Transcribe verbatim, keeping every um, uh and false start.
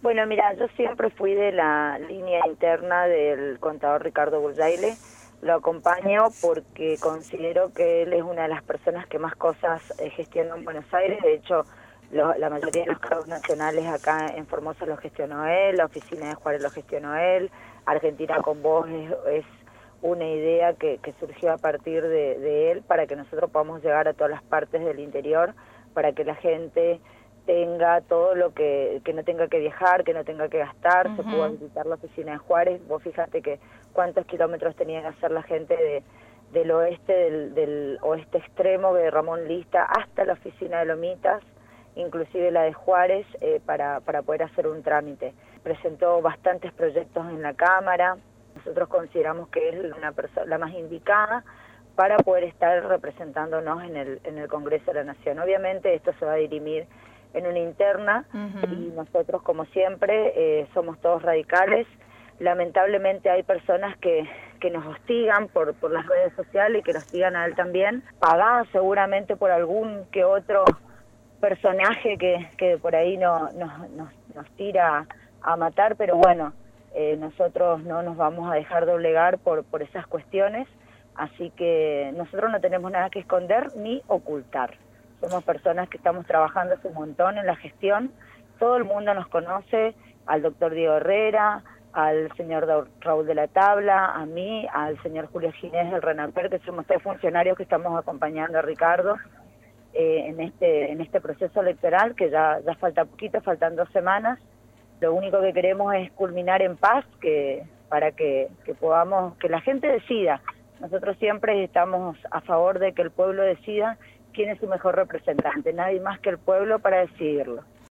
Bueno, mira, yo siempre fui de la línea interna del contador Ricardo Burjaile. Lo acompaño porque considero que él es una de las personas que más cosas eh, gestiona en Buenos Aires. De hecho, lo, la mayoría de los cargos nacionales acá en Formosa los gestionó él, la oficina de Juárez lo gestionó él, Argentina con Vos es, es una idea que, que surgió a partir de, de él para que nosotros podamos llegar a todas las partes del interior, para que la gente tenga todo lo que, que no tenga que viajar, que no tenga que gastar, uh-huh. Se pudo visitar la oficina de Juárez. Vos fíjate que cuántos kilómetros tenía que hacer la gente de, del oeste, del, del oeste extremo de Ramón Lista hasta la oficina de Lomitas, inclusive la de Juárez, eh, para, para poder hacer un trámite. Presentó bastantes proyectos en la Cámara. Nosotros consideramos que es una persona la más indicada para poder estar representándonos en el, en el Congreso de la Nación. Obviamente esto se va a dirimir en una interna, uh-huh. Y nosotros, como siempre, eh, somos todos radicales. Lamentablemente hay personas que, que nos hostigan por, por las redes sociales y que lo hostigan a él también, pagados seguramente por algún que otro personaje que, que por ahí no, nos, nos, nos tira a matar, pero bueno, eh, nosotros no nos vamos a dejar doblegar por, por esas cuestiones, así que nosotros no tenemos nada que esconder ni ocultar. Somos personas que estamos trabajando hace un montón en la gestión, todo el mundo nos conoce, al doctor Diego Herrera, al señor Raúl de la Tabla, a mí, al señor Julio Ginés del RENAPER, que somos tres funcionarios que estamos acompañando a Ricardo eh, en este en este proceso electoral, que ya, ya falta poquito, faltan dos semanas. Lo único que queremos es culminar en paz, que para que, que podamos, que la gente decida. Nosotros siempre estamos a favor de que el pueblo decida quién es su mejor representante, nadie más que el pueblo para decidirlo.